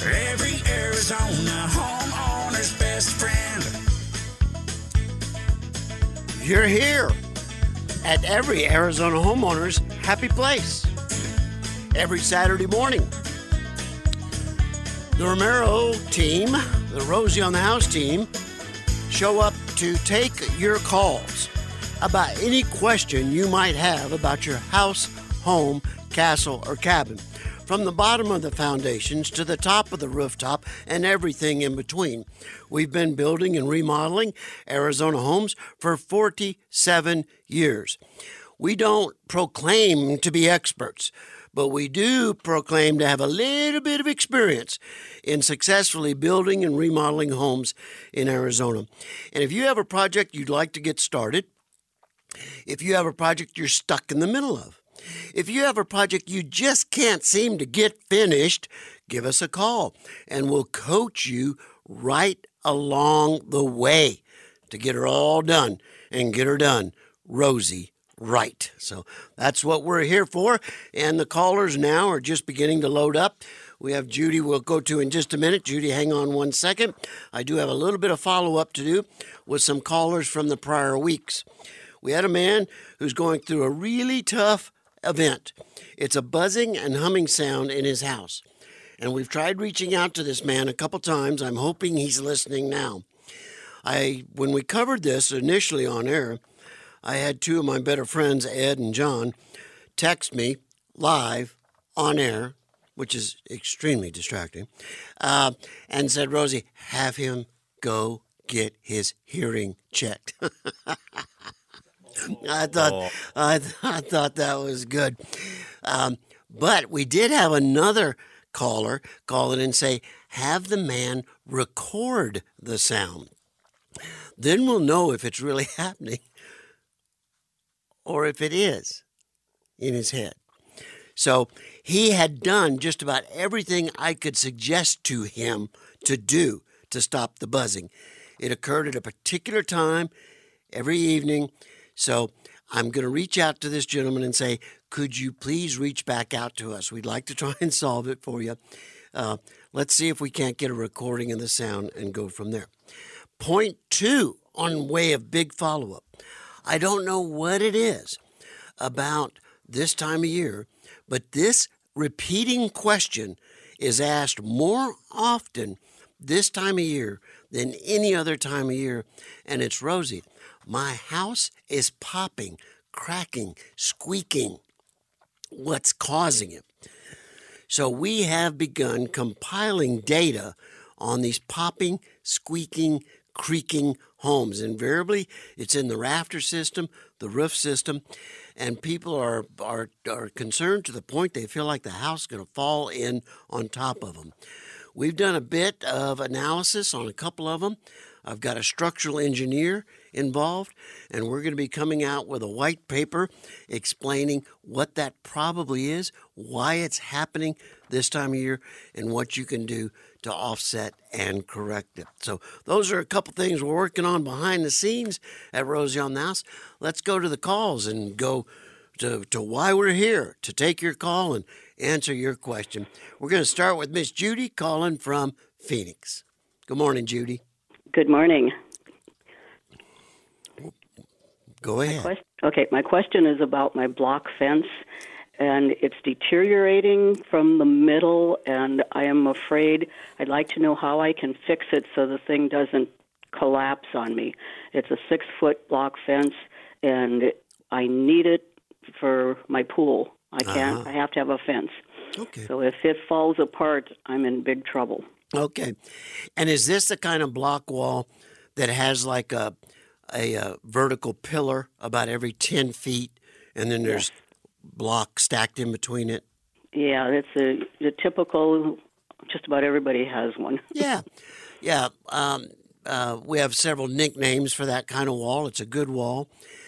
Every Arizona homeowner's best friend. You're here at every Arizona homeowner's happy place. Every Saturday morning. The Romero team, the Rosie on the House team, show up to take your calls about any question you might have about your house, home, castle, or cabin. From the bottom of the foundations to the top of the rooftop and everything in between. We've been building and remodeling Arizona homes for 47 years. We don't proclaim to be experts, but we do proclaim to have a little bit of experience in successfully building and remodeling homes in Arizona. And if you have a project you'd like to get started, if you have a project you're stuck in the middle of, if you have a project you just can't seem to get finished, give us a call and we'll coach you right along the way to get her all done and get her done, Rosie, right. So that's what we're here for. And the callers now are just beginning to load up. We have Judy we'll go to in just a minute. Judy, hang on one second. I do have a little bit of follow-up to do with some callers from the prior weeks. We had a man who's going through a really tough event. It's a buzzing and humming sound in his house. And we've tried reaching out to this man a couple times. I'm hoping he's listening now. When we covered this initially on air, I had two of my better friends, Ed and John, text me live on air, which is extremely distracting, and said, Rosie, have him go get his hearing checked. I thought that was good. But we did have another caller call in and say, have the man record the sound. Then we'll know if it's really happening or if it is in his head. So he had done just about everything I could suggest to him to do to stop the buzzing. It occurred at a particular time every evening. So I'm going to reach out to this gentleman and say, could you please reach back out to us? We'd like to try and solve it for you. Let's see if we can't get a recording of the sound and go from there. Point two, on way of big follow-up. I don't know what it is about this time of year, but this repeating question is asked more often this time of year than any other time of year, and it's Rosie. My house is popping, cracking, squeaking. What's causing it? So we have begun compiling data on these popping, squeaking, creaking homes. Invariably, it's in the rafter system, the roof system, and people are concerned to the point they feel like the house is going to fall in on top of them. We've done a bit of analysis on a couple of them. I've got a structural engineer involved, and we're going to be coming out with a white paper explaining what that probably is, why it's happening this time of year, and what you can do to offset and correct it. So those are a couple things we're working on behind the scenes at Rosie on the House. Let's go to the calls and go to why we're here, to take your call and answer your question. We're going to start with Miss Judy calling from Phoenix. Good morning, Judy. Good morning. Go ahead. My question is about my block fence, and it's deteriorating from the middle, and I am afraid. I'd like to know how I can fix it so the thing doesn't collapse on me. It's a 6-foot block fence, and I need it for my pool. I can't. I have to have a fence. Okay. So if it falls apart, I'm in big trouble. Okay. And is this the kind of block wall that has like a vertical pillar about every 10 feet, and then there's block stacked in between it? Yeah, it's the typical, just about everybody has one. Yeah. We have several nicknames for that kind of wall. It's a good wall.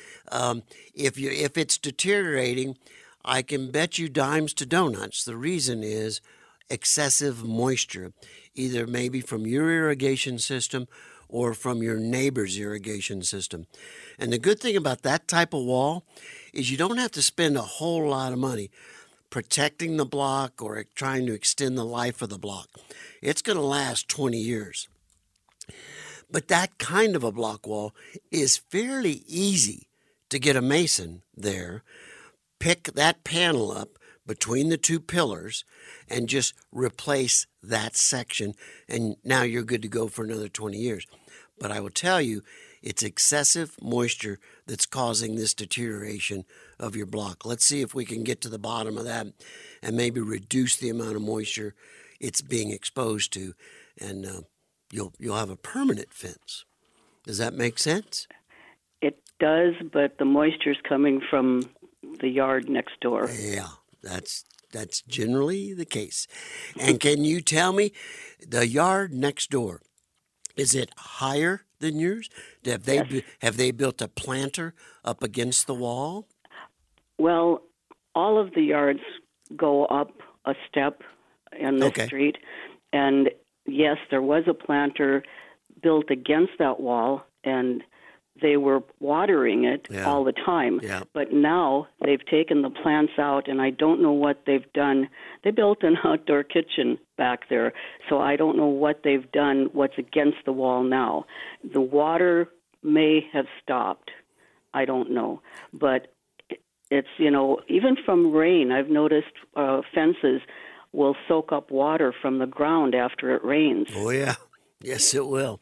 If it's deteriorating, I can bet you dimes to donuts. The reason is excessive moisture, either maybe from your irrigation system or from your neighbor's irrigation system. And the good thing about that type of wall is you don't have to spend a whole lot of money. protecting the block or trying to extend the life of the block. It's going to last 20 years. But that kind of a block wall is fairly easy to get a mason there, pick that panel up between the two pillars, and just replace that section, and now you're good to go for another 20 years. But I will tell you, it's excessive moisture that's causing this deterioration of your block. Let's see if we can get to the bottom of that and maybe reduce the amount of moisture it's being exposed to, and you'll have a permanent fence. Does that make sense? It does, but the moisture's coming from the yard next door. Yeah, that's generally the case. And can you tell me, the yard next door, is it higher than yours? Have they built a planter up against the wall? Well, all of the yards go up a step in the street, and yes, there was a planter built against that wall, and they were watering it all the time. Yeah. But now they've taken the plants out, and I don't know what they've done. They built an outdoor kitchen back there, so I don't know what they've done, what's against the wall now. The water may have stopped. I don't know. But it's, even from rain, I've noticed fences will soak up water from the ground after it rains. Oh, yeah. Yes, it will.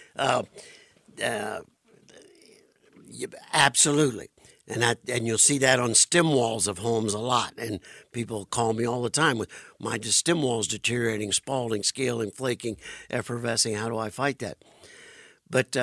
Absolutely. And you'll see that on stem walls of homes a lot. And people call me all the time with my stem walls deteriorating, spalling, scaling, flaking, effervescing. How do I fight that? But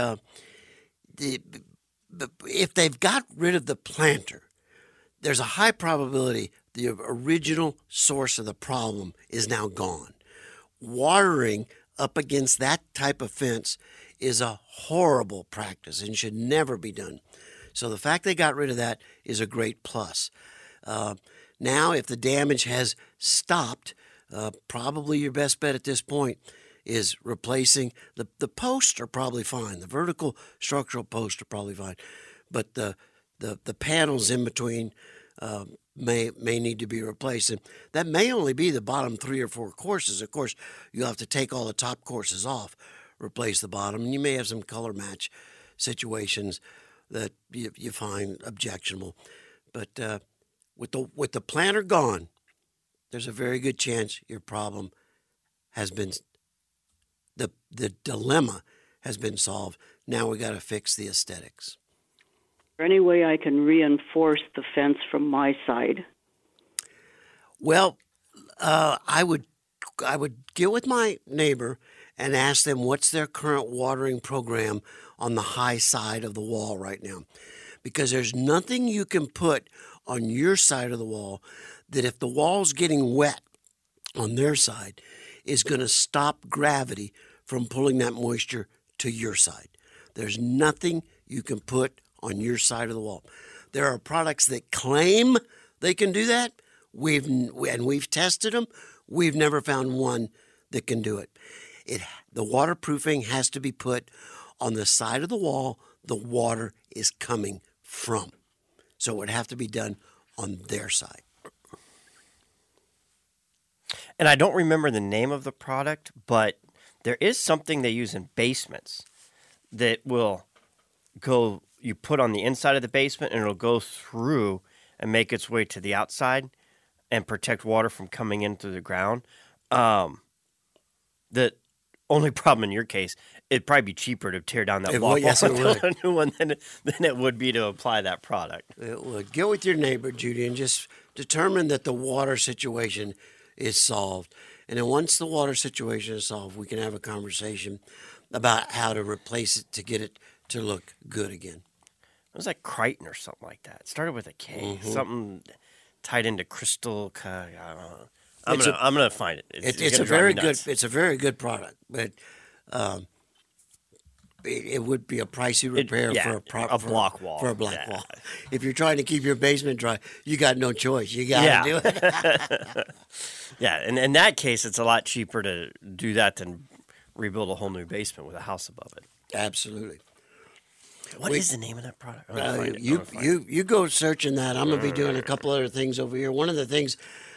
if they've got rid of the planter, there's a high probability the original source of the problem is now gone. Watering up against that type of fence is a horrible practice and should never be done. So the fact they got rid of that is a great plus. Now, if the damage has stopped, probably your best bet at this point is replacing the posts are probably fine. The vertical structural posts are probably fine, but the panels in between may need to be replaced, and that may only be the bottom 3 or 4 courses. Of course, you'll have to take all the top courses off, replace the bottom, and you may have some color match situations that you find objectionable. But with the planter gone, there's a very good chance your problem has been the dilemma has been solved. Now we got to fix the aesthetics. Is there any way I can reinforce the fence from my side? Well, I would get with my neighbor and ask them what's their current watering program on the high side of the wall right now. Because there's nothing you can put on your side of the wall that if the wall's getting wet on their side is going to stop gravity from pulling that moisture to your side. There's nothing you can put on your side of the wall. There are products that claim they can do that. We've tested them. We've never found one that can do it. The waterproofing has to be put on the side of the wall the water is coming from. So it would have to be done on their side. And I don't remember the name of the product, but there is something they use in basements that will go, you put on the inside of the basement and it'll go through and make its way to the outside and protect water from coming into the ground. The only problem in your case, it'd probably be cheaper to tear down that block wall and build a new one than it would be to apply that product. It would. Get with your neighbor, Judy, and just determine that the water situation is solved. And then once the water situation is solved, we can have a conversation about how to replace it to get it to look good again. It was like Crichton or something like that. It started with a K, something tied into crystal. I don't know. I'm gonna find it. It's a very good. It's a very good product, but it would be a pricey repair for a block wall. For a block wall, if you're trying to keep your basement dry, you got no choice. You got to do it. Yeah, and in that case, it's a lot cheaper to do that than rebuild a whole new basement with a house above it. Absolutely. What is the name of that product? You go searching that. I'm going to be doing a couple other things over here. One of the things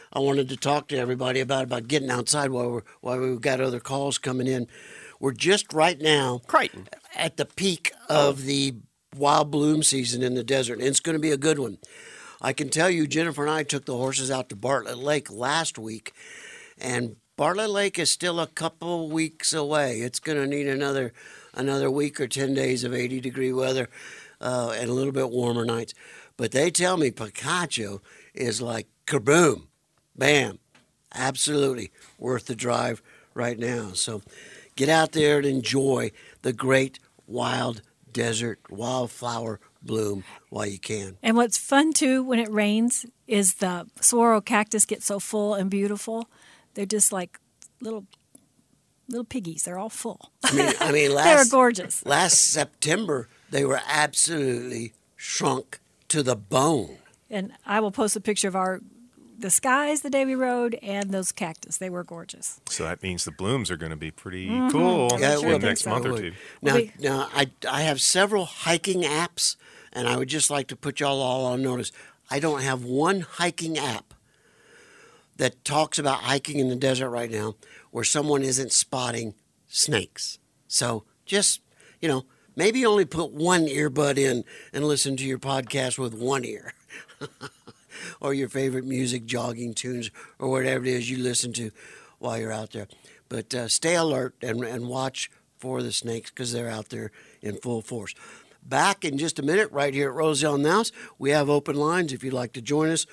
I wanted to talk to everybody about getting outside while we've got other calls coming in. We're just right now Crichton. at the peak of the wild bloom season in the desert, and it's going to be a good one. I can tell you, Jennifer and I took the horses out to Bartlett Lake last week, and Bartlett Lake is still a couple weeks away. It's going to need another week or 10 days of 80-degree weather and a little bit warmer nights. But they tell me Picacho is like kaboom, bam, absolutely worth the drive right now. So get out there and enjoy the great wild desert wildflower bloom while you can. And what's fun, too, when it rains is the saguaro cactus get so full and beautiful. They're just like little piggies. They're all full. I mean, They're gorgeous. Last September, they were absolutely shrunk to the bone. And I will post a picture of the skies the day we rode and those cactus. They were gorgeous. So that means the blooms are going to be pretty cool Yeah, in the next month or two. Now, I have several hiking apps, and I would just like to put y'all all on notice. I don't have one hiking app that talks about hiking in the desert right now where someone isn't spotting snakes. So just, maybe only put one earbud in and listen to your podcast with one ear. Or your favorite music, jogging tunes, or whatever it is you listen to while you're out there. But stay alert and watch for the snakes because they're out there in full force. Back in just a minute, right here at Roselle Nouse, we have open lines if you'd like to join us,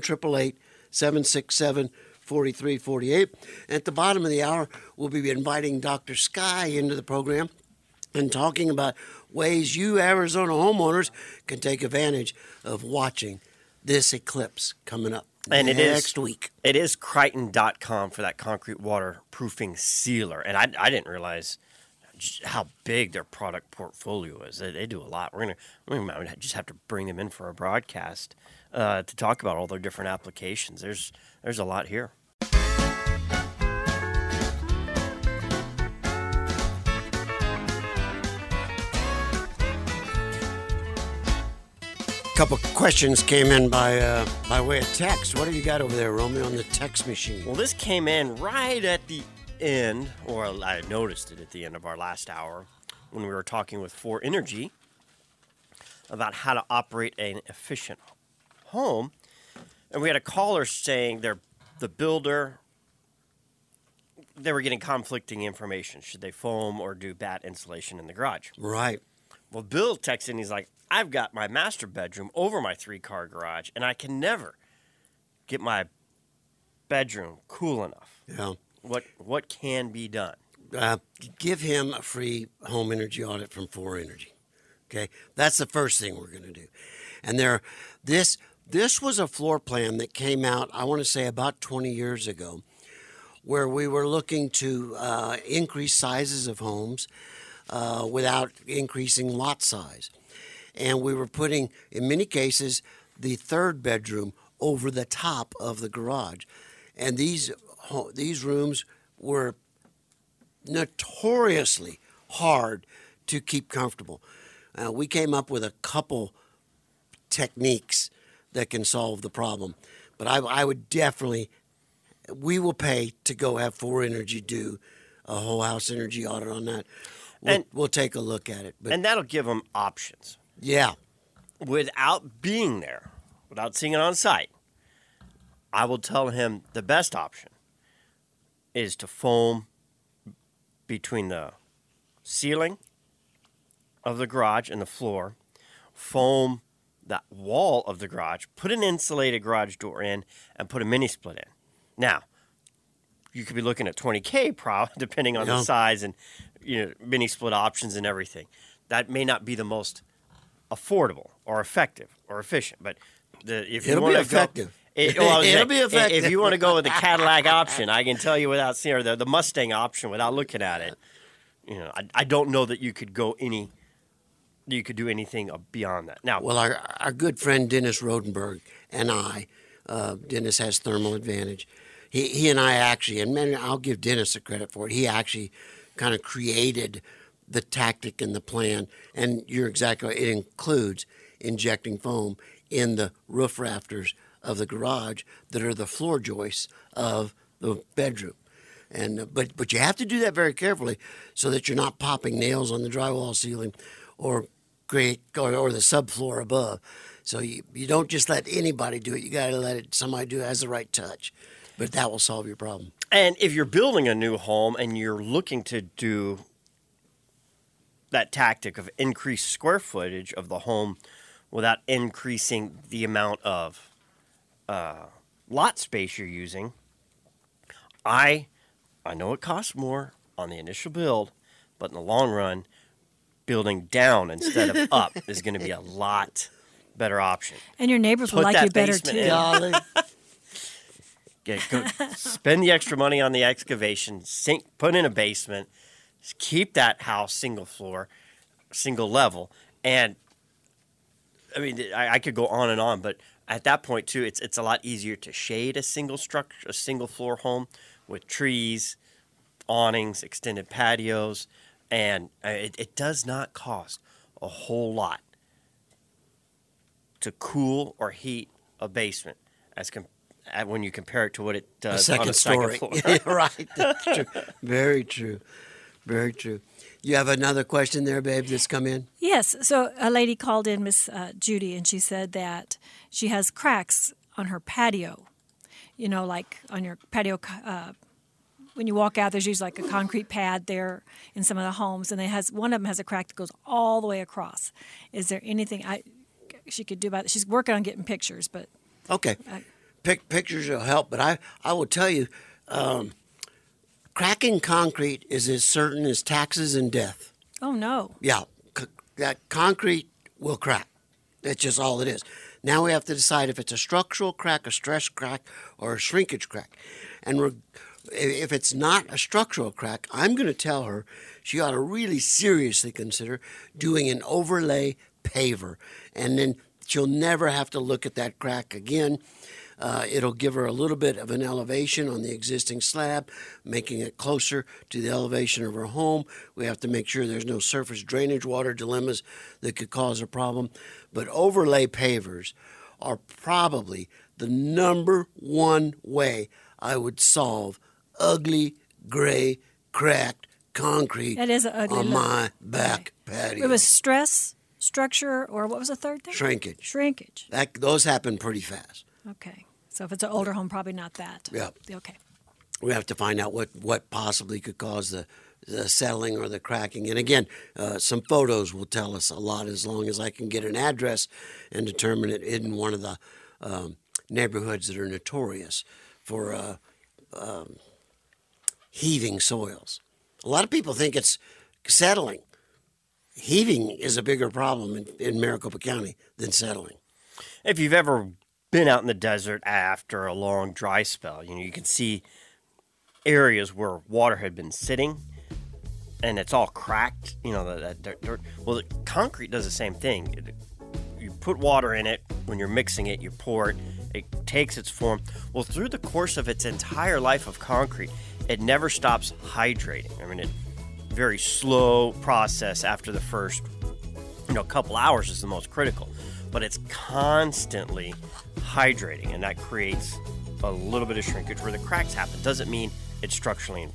1-888-767-4348. At the bottom of the hour, we'll be inviting Dr. Sky into the program and talking about ways you Arizona homeowners can take advantage of watching this eclipse coming up next week. It is Crichton.com for that concrete waterproofing sealer. And I didn't realize how big their product portfolio is. They do a lot. We just have to bring them in for a broadcast to talk about all their different applications. There's a lot here. Couple questions came in by way of text. What do you got over there, Romeo, on the text machine? Well, this came in right at the end, or I noticed it at the end of our last hour when we were talking with 4Energy about how to operate an efficient home. And we had a caller saying the builder, they were getting conflicting information. Should they foam or do bat insulation in the garage? Right. Well, Bill texted and he's like, I've got my master bedroom over my 3-car garage, and I can never get my bedroom cool enough. Yeah. What can be done? Give him a free home energy audit from 4Energy. Okay? That's the first thing we're going to do. And this was a floor plan that came out, I want to say, about 20 years ago, where we were looking to increase sizes of homes without increasing lot size. And we were putting, in many cases, the third bedroom over the top of the garage. And these rooms were notoriously hard to keep comfortable. We came up with a couple techniques that can solve the problem. But I would definitely, we will pay to go have 4Energy do a whole house energy audit on that. We'll take a look at it. And that'll give them options. Yeah. Without being there, without seeing it on site, I will tell him the best option is to foam between the ceiling of the garage and the floor, foam that wall of the garage, put an insulated garage door in, and put a mini split in. Now, you could be looking at $20K depending on the size and mini split options and everything. That may not be the most affordable or effective or efficient, but it'll be effective. It'll be effective. If you want to go with the Cadillac option, I can tell you without seeing, or the Mustang option without looking at it. I don't know that you could do anything beyond that. Now, well, our good friend Dennis Rodenberg and I, Dennis has thermal advantage. He and I actually, and man, I'll give Dennis the credit for it. He actually kind of created the tactic and the plan, and you're exactly right. It includes injecting foam in the roof rafters of the garage that are the floor joists of the bedroom. And but you have to do that very carefully so that you're not popping nails on the drywall ceiling or the subfloor above. So you don't just let anybody do it. You got to let somebody do it has the right touch. But that will solve your problem. And if you're building a new home and you're looking to do that tactic of increase square footage of the home without increasing the amount of lot space you're using, I know it costs more on the initial build, but in the long run, building down instead of up is going to be a lot better option. And your neighbors will Put like that you better basement too. in. Darling. Spend the extra money on the excavation, put in a basement, keep that house single floor, single level. And I mean, I could go on and on, but at that point too, it's a lot easier to shade a single floor home with trees, awnings, extended patios, and it does not cost a whole lot to cool or heat a basement when you compare it to what it does on a second floor. Yeah, right. That's true. Very true. Very true. You have another question there, babe, that's come in? Yes. So a lady called in, Miss Judy, and she said that she has cracks on her patio. You know, like on your patio, when you walk out, there's usually like a concrete pad there in some of the homes, and one of them has a crack that goes all the way across. Is there anything she could do about it? She's working on getting pictures, but Okay. Pictures will help, but I will tell you, cracking concrete is as certain as taxes and death. oh no. Yeah, that concrete will crack. That's just all it is. Now we have to decide if it's a structural crack, a stress crack, or a shrinkage crack. And if it's not a structural crack, I'm going to tell her she ought to really seriously consider doing an overlay paver. And then she'll never have to look at that crack again. It'll give her a little bit of an elevation on the existing slab, making it closer to the elevation of her home. We have to make sure there's no surface drainage water dilemmas that could cause a problem. But overlay pavers are probably the number one way I would solve ugly, gray, cracked concrete That is an ugly on look. my back patio. It was stress, structure, or what was the third thing? Shrinkage. Shrinkage. Those happen pretty fast. Okay. So if it's an older home, probably not that. Yeah. Okay. We have to find out what possibly could cause the settling or the cracking. And again, some photos will tell us a lot as long as I can get an address and determine it in one of the neighborhoods that are notorious for heaving soils. A lot of people think it's settling. Heaving is a bigger problem in Maricopa County than settling. If you've ever been out in the desert after a long dry spell, you can see areas where water had been sitting and it's all cracked, that dirt. Well, the concrete does the same thing. You put water in it, when you're mixing it, you pour it, it takes its form. Well, through the course of its entire life of concrete, it never stops hydrating. I mean, very slow process after the first, couple hours is the most critical. But it's constantly hydrating, and that creates a little bit of shrinkage where the cracks happen. Doesn't mean it's structurally.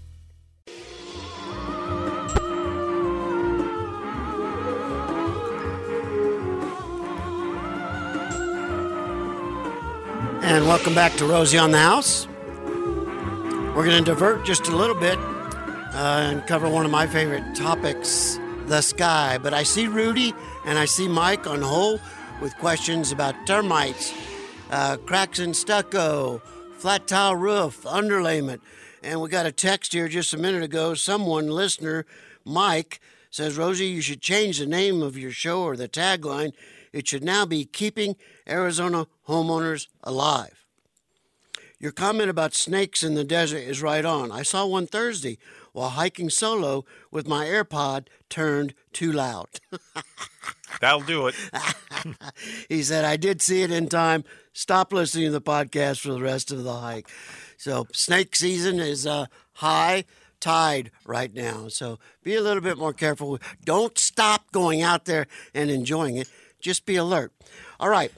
And welcome back to Rosie on the House. We're going to divert just a little bit and cover one of my favorite topics, the sky. But I see Rudy and I see Mike on hold with questions about termites, cracks in stucco, flat tile roof, underlayment. And we got a text here just a minute ago. Someone, listener, Mike, says, Rosie, you should change the name of your show or the tagline. It should now be Keeping Arizona Homeowners Alive. Your comment about snakes in the desert is right on. I saw one Thursday while hiking solo with my AirPod turned too loud. That'll do it. He said, I did see it in time. Stop listening to the podcast for the rest of the hike. So snake season is high tide right now. So be a little bit more careful. Don't stop going out there and enjoying it. Just be alert. All right.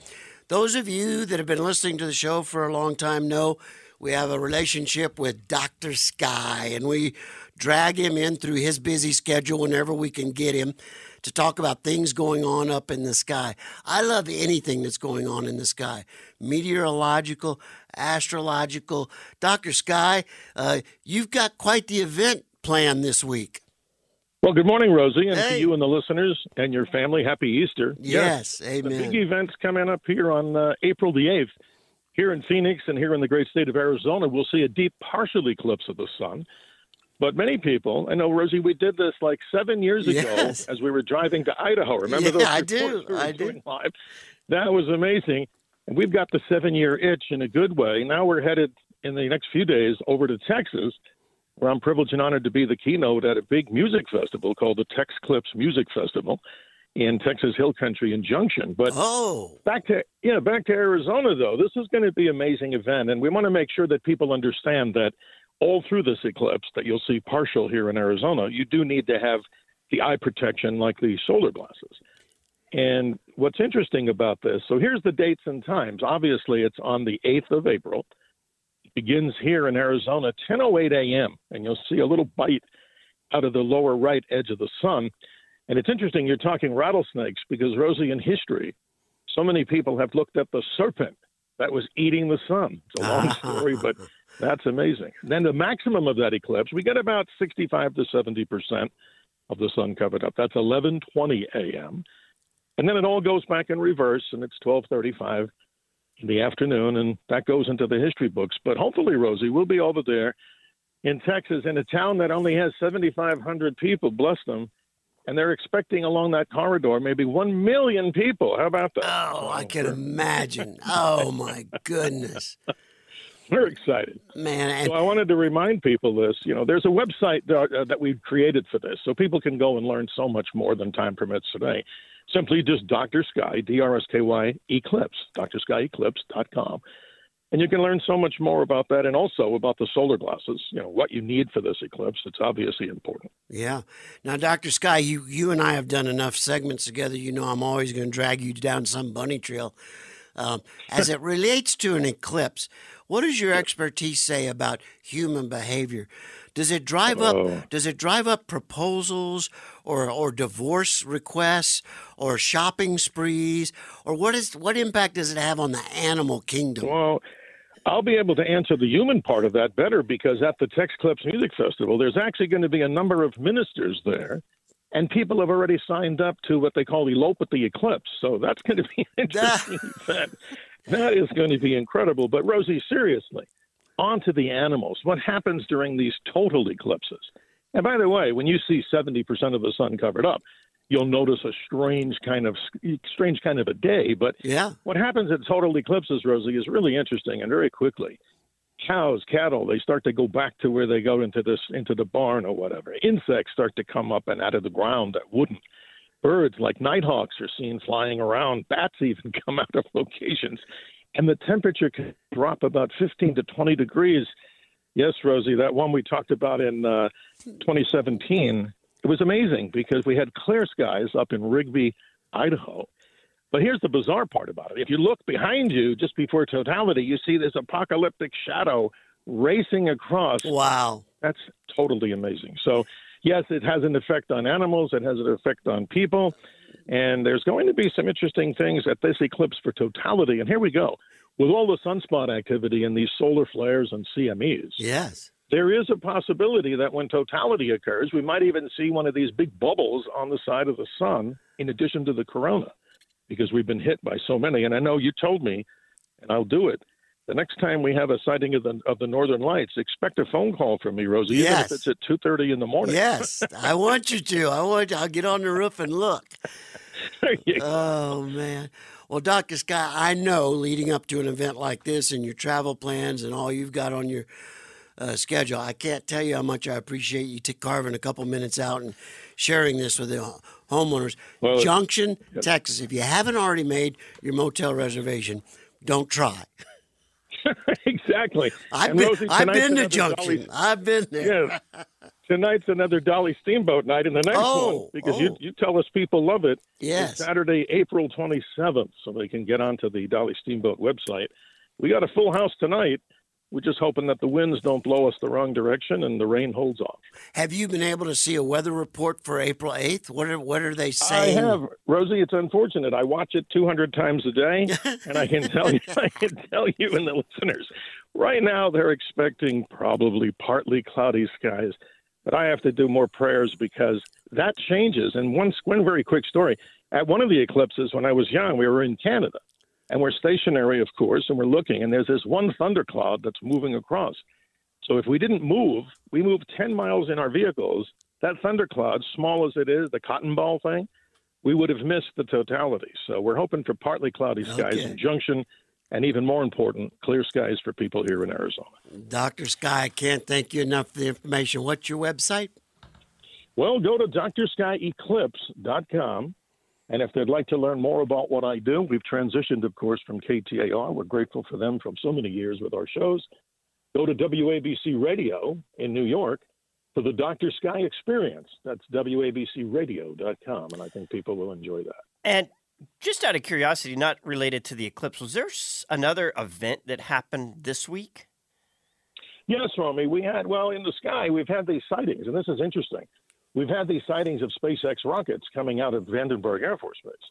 Those of you that have been listening to the show for a long time know we have a relationship with Dr. Sky, and we drag him in through his busy schedule whenever we can get him to talk about things going on up in the sky. I love anything that's going on in the sky, meteorological, astrological. Dr. Sky, you've got quite the event planned this week. Well, good morning, Rosie, and Hey. to you and the listeners and your family, happy Easter. Yes, The amen. big event's coming up here on April the 8th. Here in Phoenix and here in the great state of Arizona, we'll see a deep partial eclipse of the sun. But many people, I know, Rosie, we did this like 7 years ago Yes. as we were driving to Idaho. Remember Yeah, those I reports do, we were I do. doing live? That was amazing. And we've got the 7-year itch in a good way. Now we're headed in the next few days over to Texas, where I'm privileged and honored to be the keynote at a big music festival called the Tex Clips Music Festival in Texas Hill Country in Junction. But Oh, back to Arizona, though, this is going to be an amazing event, and we want to make sure that people understand that all through this eclipse that you'll see partial here in Arizona, you do need to have the eye protection like the solar glasses. And what's interesting about this, so here's the dates and times. Obviously, it's on the 8th of April. It begins here in Arizona, 10:08 a.m., and you'll see a little bite out of the lower right edge of the sun. And it's interesting you're talking rattlesnakes because, Rosie, in history, so many people have looked at the serpent that was eating the sun. It's a long story, but that's amazing. Then the maximum of that eclipse, we get about 65 to 70% of the sun covered up. That's 11:20 a.m. And then it all goes back in reverse, and it's 12:35 in the afternoon, and that goes into the history books. But hopefully, Rosie, we'll be over there in Texas in a town that only has 7,500 people, bless them, and they're expecting along that corridor maybe 1 million people. How about that? oh, I can imagine. Oh, my goodness. We're excited. Man, and So I wanted to remind people this. You know, there's a website that we've created for this, so people can go and learn so much more than time permits today. Simply just Dr. Sky, D-R-S-K-Y, Eclipse, drskyeclipse.com. And you can learn so much more about that and also about the solar glasses, you know, what you need for this eclipse. It's obviously important. yeah. Now, Dr. Sky, you and I have done enough segments together. You know I'm always going to drag you down some bunny trail. As it relates to an eclipse, what does your expertise say about human behavior? Does it drive up proposals or divorce requests or shopping sprees, or what impact does it have on the animal kingdom? Well, I'll be able to answer the human part of that better because at the Tex Clips Music Festival, there's actually going to be a number of ministers there, and people have already signed up to what they call Elope with the Eclipse. So that's going to be an interesting event. That is going to be incredible. But, Rosie, seriously, on to the animals. What happens during these total eclipses? And by the way, when you see 70% of the sun covered up, you'll notice a strange kind of a day. But Yeah. what happens at total eclipses, Rosie, is really interesting and very quickly. Cows, cattle, they start to go back to where they go into the barn or whatever. Insects start to come up and out of the ground that wouldn't. Birds like nighthawks are seen flying around. Bats even come out of locations. And the temperature can drop about 15 to 20 degrees. Yes, Rosie, that one we talked about in 2017, it was amazing because we had clear skies up in Rigby, Idaho. But here's the bizarre part about it. If you look behind you just before totality, you see this apocalyptic shadow racing across. Wow. That's totally amazing. So, yes, it has an effect on animals. It has an effect on people. And there's going to be some interesting things at this eclipse for totality. And here we go. With all the sunspot activity and these solar flares and CMEs, Yes. there is a possibility that when totality occurs, we might even see one of these big bubbles on the side of the sun in addition to the corona, because we've been hit by so many. And I know you told me, and I'll do it, the next time we have a sighting of the Northern Lights, expect a phone call from me, Rosie, even Yes. if it's at 2:30 in the morning. Yes. I want you to. I'll get on the roof and look. Oh, man. Well, Dr. Scott, I know leading up to an event like this and your travel plans and all you've got on your schedule, I can't tell you how much I appreciate you carving a couple minutes out and sharing this with the homeowners. Well, Junction, Texas. If you haven't already made your motel reservation, don't try. Exactly. I've And been, Rosie, I've tonight's been to another Junction. Jolly- I've been there. Yes. Tonight's another Dolly Steamboat night, and the next one, because you tell us people love it, Yes. is Saturday, April 27th, so they can get onto the Dolly Steamboat website. We got a full house tonight. We're just hoping that the winds don't blow us the wrong direction and the rain holds off. Have you been able to see a weather report for April 8th? What are they saying? I have, Rosie. It's unfortunate. I watch it 200 times a day, and I can tell you, and the listeners, right now they're expecting probably partly cloudy skies. But I have to do more prayers because that changes. And one very quick story. At one of the eclipses when I was young, we were in Canada. And we're stationary, of course, and we're looking. And there's this one thundercloud that's moving across. So if we didn't move, we moved 10 miles in our vehicles. That thundercloud, small as it is, the cotton ball thing, we would have missed the totality. So we're hoping for partly cloudy skies in Junction. And even more important, clear skies for people here in Arizona. Dr. Sky, I can't thank you enough for the information. What's your website? Well, go to drskyeclipse.com. And if they'd like to learn more about what I do, we've transitioned, of course, from KTAR. We're grateful for them from so many years with our shows. Go to WABC Radio in New York for the Dr. Sky Experience. That's WABCRadio.com. And I think people will enjoy that. And just out of curiosity, not related to the eclipse, was there another event that happened this week? Yes, Romy. In the sky, we've had these sightings, and this is interesting. We've had these sightings of SpaceX rockets coming out of Vandenberg Air Force Base.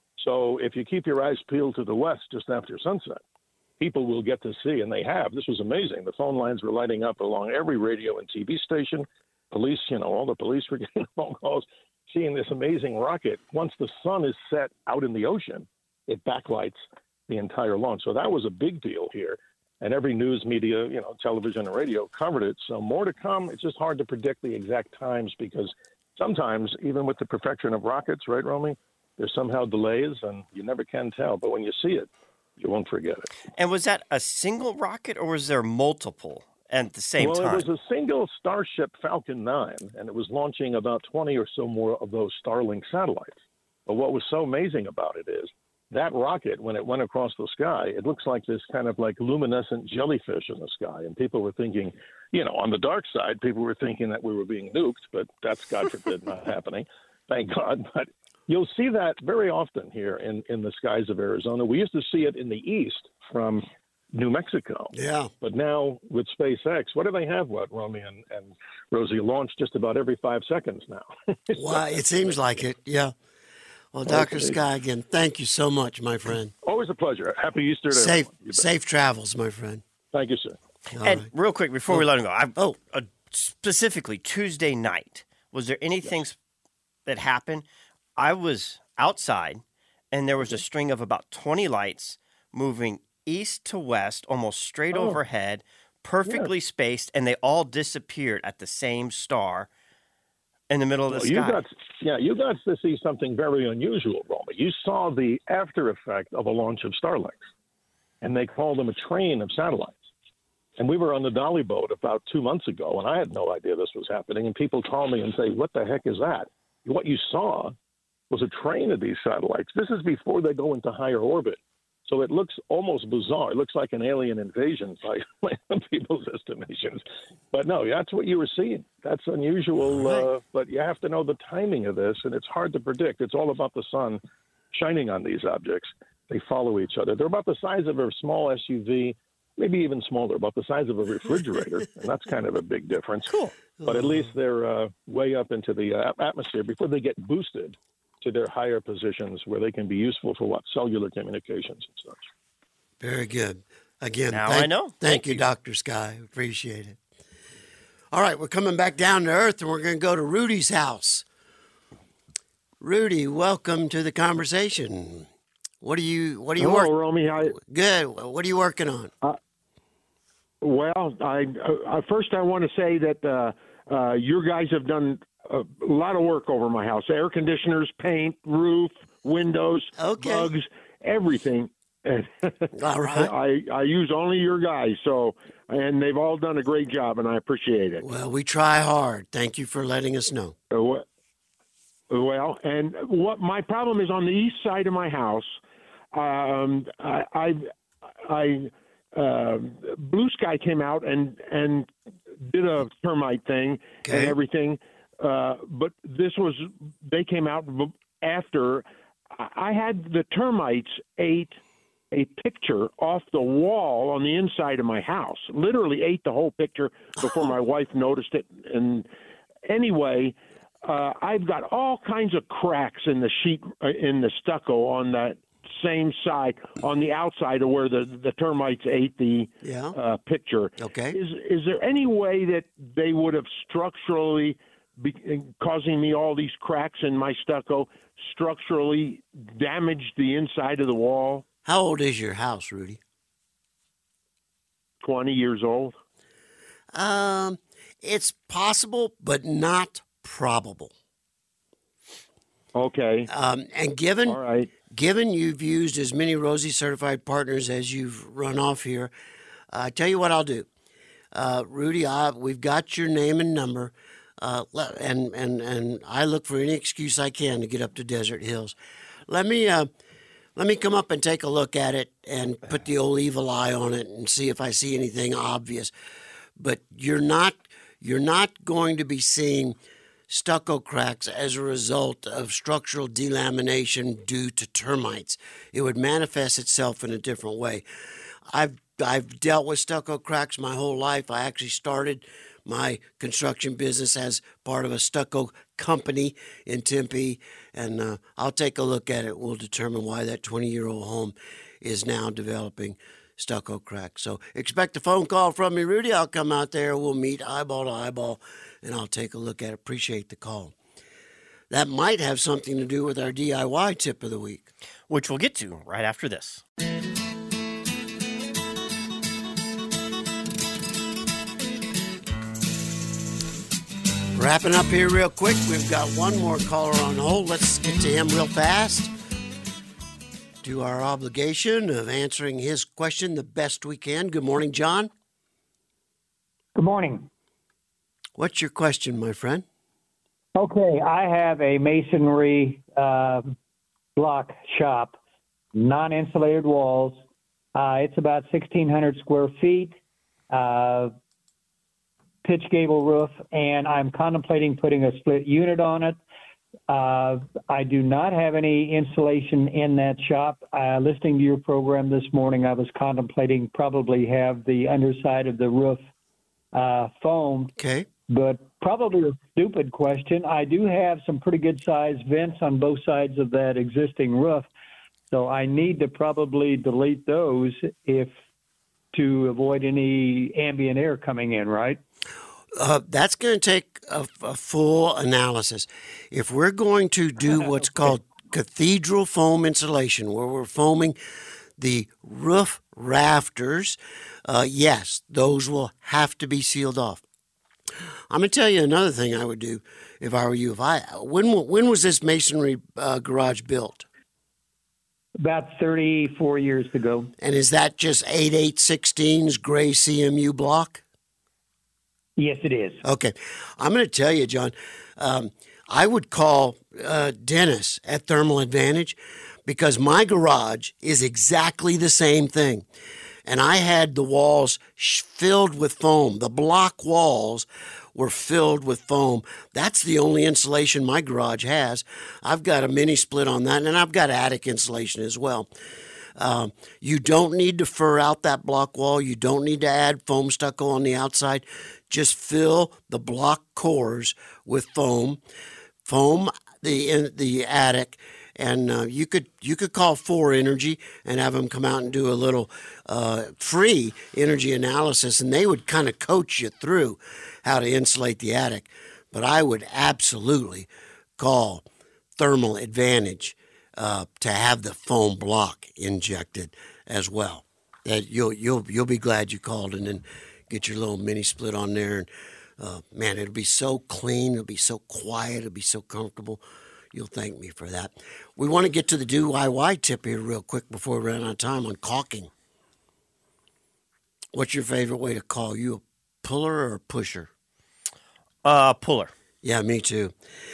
So if you keep your eyes peeled to the west just after sunset, people will get to see, and they have. This was amazing. The phone lines were lighting up along every radio and TV station. Police, all the police were getting phone calls, seeing this amazing rocket. Once the sun is set out in the ocean, it backlights the entire launch. So that was a big deal here. And every news media, television and radio covered it. So more to come. It's just hard to predict the exact times because sometimes, even with the perfection of rockets, right, Romy, there's somehow delays and you never can tell. But when you see it, you won't forget it. And was that a single rocket or was there multiple at the same time? Well, it was a single Starship Falcon 9, and it was launching about 20 or so more of those Starlink satellites. But what was so amazing about it is that rocket, when it went across the sky, it looks like this kind of like luminescent jellyfish in the sky. And people were thinking, on the dark side, people were thinking that we were being nuked, but that's, God forbid, not happening. Thank God. But you'll see that very often here in the skies of Arizona. We used to see it in the east from New Mexico. Yeah. But now with SpaceX, what do they have, Romy and Rosie, launch just about every 5 seconds now? Why, it seems like it, yeah. Well, Dr. Sky, again, thank you so much, my friend. Always a pleasure. Happy Easter to everyone. Safe travels, my friend. Thank you, sir. And real quick, before we let him go, specifically Tuesday night, was there anything that happened? I was outside, and there was a string of about 20 lights moving east to west, almost straight overhead, perfectly spaced, and they all disappeared at the same star in the middle of the sky. You got to see something very unusual, Romy. You saw the after effect of a launch of Starlink, and they called them a train of satellites. And we were on the Dolly boat about 2 months ago, and I had no idea this was happening. And people call me and say, what the heck is that? What you saw was a train of these satellites. This is before they go into higher orbit. So it looks almost bizarre. It looks like an alien invasion by people's estimations. But no, that's what you were seeing. That's unusual, but you have to know the timing of this, and it's hard to predict. It's all about the sun shining on these objects. They follow each other. They're about the size of a small SUV, maybe even smaller, about the size of a refrigerator, and that's kind of a big difference. Cool. But at least they're way up into the atmosphere before they get boosted to their higher positions where they can be useful for cellular communications and such. Very good. Again, now I know. Thank you, Dr. Sky. Appreciate it. All right, we're coming back down to earth, and we're going to go to Rudy's house. Rudy, welcome to the conversation. What are you Hello, working? Romy. Good. What are you working on? First I want to say that you guys have done a lot of work over my house. Air conditioners, paint, roof, windows, bugs, everything. All right. I use only your guys, and they've all done a great job, and I appreciate it. Well, we try hard. Thank you for letting us know. And what my problem is on the east side of my house, Blue Sky came out and did a termite thing and everything. But they came out after I had the termites ate a picture off the wall on the inside of my house. Literally ate the whole picture before my wife noticed it. And anyway, I've got all kinds of cracks in the sheet, in the stucco on that same side, on the outside of where the termites ate the picture. Okay. Is there any way that they would have structurally, causing me all these cracks in my stucco, structurally damaged the inside of the wall? How old is your house, Rudy? 20 years old. It's possible, but not probable. Okay. And given you've used as many Rosie certified partners as you've run off here, I tell you what I'll do, Rudy. We've got your name and number, and I look for any excuse I can to get up to Desert Hills. Let me come up and take a look at it and put the old evil eye on it and see if I see anything obvious. But you're not going to be seeing stucco cracks as a result of structural delamination due to termites. It would manifest itself in a different way. I've dealt with stucco cracks my whole life. I actually started my construction business as part of a stucco company in Tempe, and I'll take a look at it. We'll determine why that 20-year-old home is now developing stucco cracks. So expect a phone call from me, Rudy. I'll come out there. We'll meet eyeball to eyeball, and I'll take a look at it. Appreciate the call. That might have something to do with our DIY tip of the week, which we'll get to right after this. Wrapping up here real quick, we've got one more caller on hold. Let's get to him real fast. Do our obligation of answering his question the best we can. Good morning, John. Good morning. What's your question, my friend? Okay, I have a masonry block shop, non-insulated walls. It's about 1,600 square feet. Pitch gable roof, and I'm contemplating putting a split unit on it. I do not have any insulation in that shop. Listening to your program this morning, I was contemplating probably have the underside of the roof foamed. Okay. But probably a stupid question. I do have some pretty good sized vents on both sides of that existing roof, so I need to probably delete those to avoid any ambient air coming in, right? That's going to take a full analysis. If we're going to do what's called cathedral foam insulation, where we're foaming the roof rafters, yes, those will have to be sealed off. I'm going to tell you another thing I would do if I were you. When was this masonry garage built? About 34 years ago. And is that just 8816's gray CMU block? Yes, it is. Okay. I'm going to tell you, John, I would call Dennis at Thermal Advantage because my garage is exactly the same thing. And I had the walls filled with foam. The block walls were filled with foam. That's the only insulation my garage has. I've got a mini split on that, and I've got attic insulation as well. You don't need to fur out that block wall. You don't need to add foam stucco on the outside. Just fill the block cores with foam. Foam the attic, and you could call 4Energy and have them come out and do a little free energy analysis, and they would kind of coach you through how to insulate the attic. But I would absolutely call Thermal Advantage to have the foam block injected as well. That you'll be glad you called, and then get your little mini split on there, and man, it'll be so clean, it'll be so quiet, it'll be so comfortable. You'll thank me for that. We want to get to the DIY tip here real quick before we run out of time on caulking. What's your favorite way to caulk? You a puller or a pusher? Puller. Yeah, me too.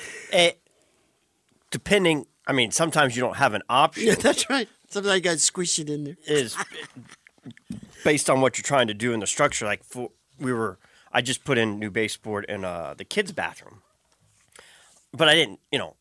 Depending, I mean, sometimes you don't have an option. Yeah, that's right. Sometimes I got to squish it in there. Is based on what you're trying to do in the structure. Like I just put in new baseboard in the kids' bathroom, but I didn't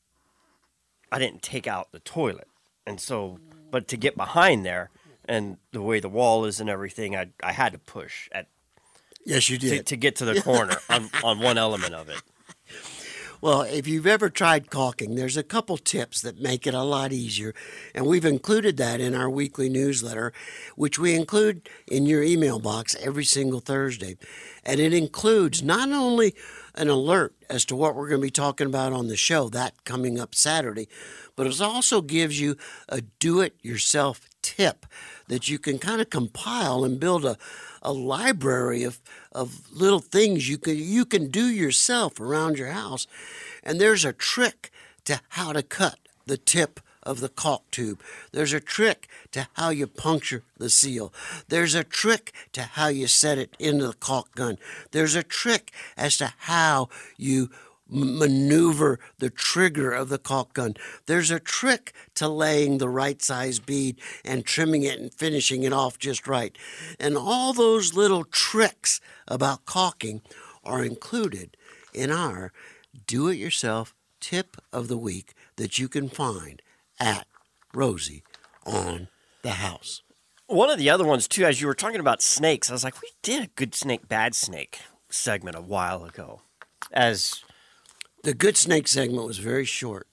take out the toilet, and so, but to get behind there and the way the wall is and everything, I had to push at. Yes, you did. To get to the corner on one element of it. Well, if you've ever tried caulking, there's a couple tips that make it a lot easier, and we've included that in our weekly newsletter, which we include in your email box every single Thursday. And it includes not only an alert as to what we're going to be talking about on the show, that coming up Saturday, but it also gives you a do-it-yourself tip that you can kind of compile and build a library of little things you can do yourself around your house. And there's a trick to how to cut the tip of the caulk tube. There's a trick to how you puncture the seal. There's a trick to how you set it into the caulk gun. There's a trick as to how you maneuver the trigger of the caulk gun. There's a trick to laying the right size bead and trimming it and finishing it off just right. And all those little tricks about caulking are included in our do-it-yourself tip of the week that you can find at Rosie on the House. One of the other ones, too, as you were talking about snakes, I was like, we did a good snake, bad snake segment a while ago. The good snake segment was very short.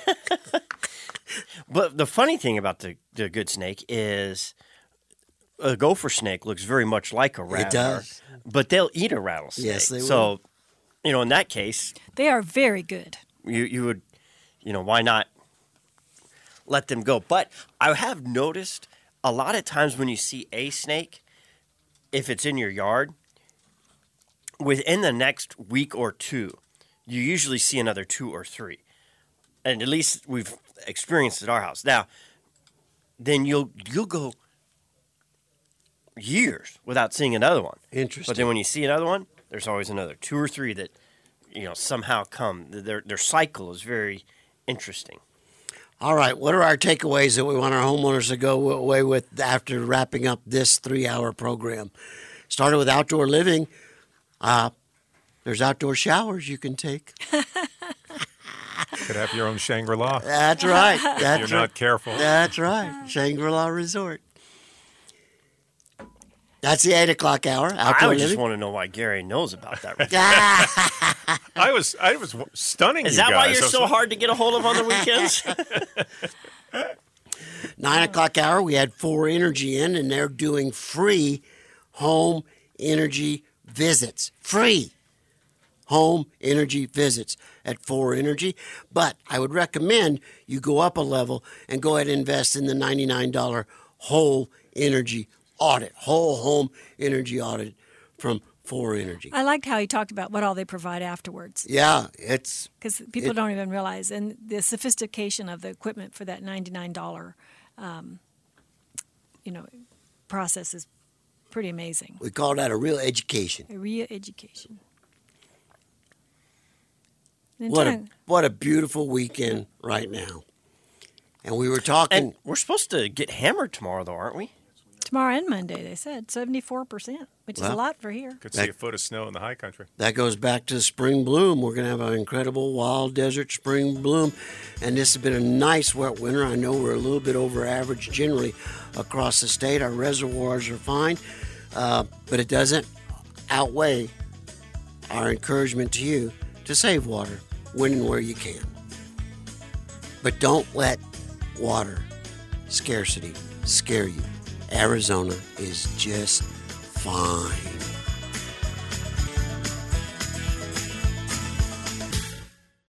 But the funny thing about the good snake is a gopher snake looks very much like a rattler. It does. But they'll eat a rattlesnake. Yes, they will. So, in that case, They are very good. you would, why not let them go? But I have noticed a lot of times when you see a snake, if it's in your yard, within the next week or two, you usually see another 2 or 3. And at least we've experienced at our house. Now, then you'll go years without seeing another one. Interesting. But then when you see another one, there's always another 2 or 3 that, somehow come. Their cycle is very interesting. All right, what are our takeaways that we want our homeowners to go away with after wrapping up this 3-hour program? Started with outdoor living. There's outdoor showers you can take. Could have your own Shangri-La. That's right. If you're not careful. That's right. Shangri-La Resort. That's the 8 o'clock hour. Outdoor I just living. want to know why Gary knows about that. I was stunning Is you that guys. why you're so hard to get a hold of on the weekends? 9 o'clock hour, we had 4 Energy in, and they're doing free home energy visits. Free home energy visits at 4 Energy. But I would recommend you go up a level and go ahead and invest in the $99 whole energy audit, whole home energy audit from 4 Energy. I liked how he talked about what all they provide afterwards. Yeah, because people don't even realize, and the sophistication of the equipment for that $99, process is pretty amazing. we call that a real education. A real education. And What a beautiful weekend right now. And we were talking. And we're supposed to get hammered tomorrow, though, aren't we? tomorrow and Monday, they said 74%, which is a lot for here. Could see a foot of snow in the high country. That goes back to spring bloom. We're going to have an incredible wild desert spring bloom. And this has been a nice wet winter. I know we're a little bit over average generally across the state. Our reservoirs are fine, but it doesn't outweigh our encouragement to you to save water when and where you can. But don't let water scarcity scare you. Arizona is just fine.